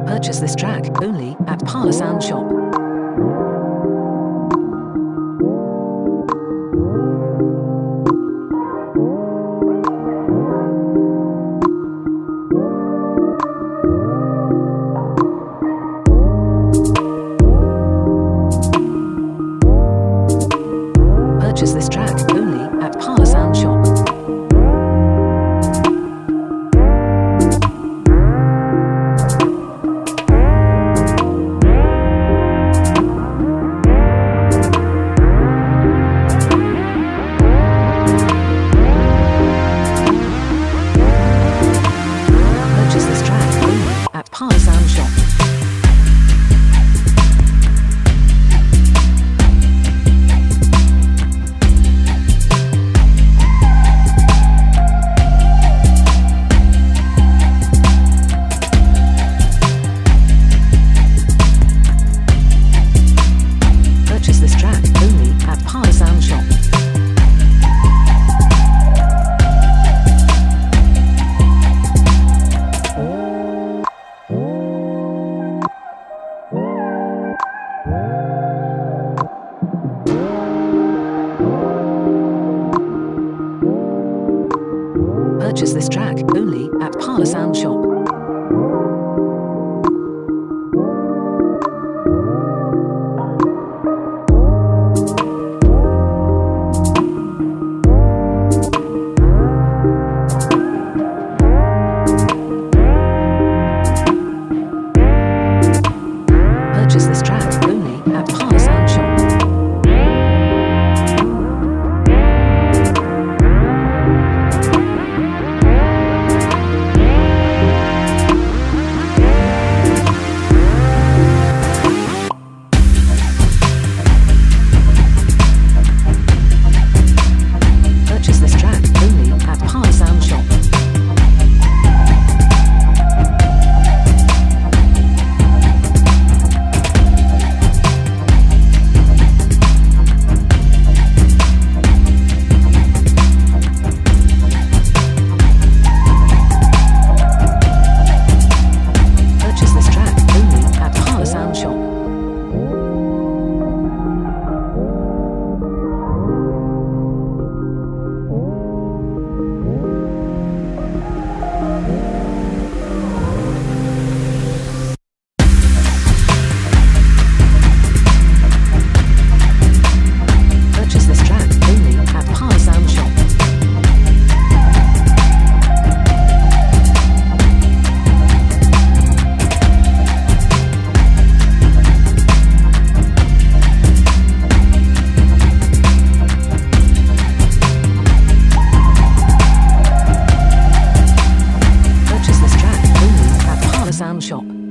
Purchase this track only at Parlour Sound Shop. Purchase this track only at Parlour Sound Shop. Purchase this track only at Parlour Sound Shop. Purchase this track only at Parlour Sound Shop. Purchase this track only at Parlour Sound Shop. Purchase this track only at Parlour Sound Shop. Purchase this track only at Parlour Sound Shop. Purchase this track only at Parlour Sound Shop. Purchase this track only at Parlour Sound Shop. Purchase this track only at Parlour Sound Shop.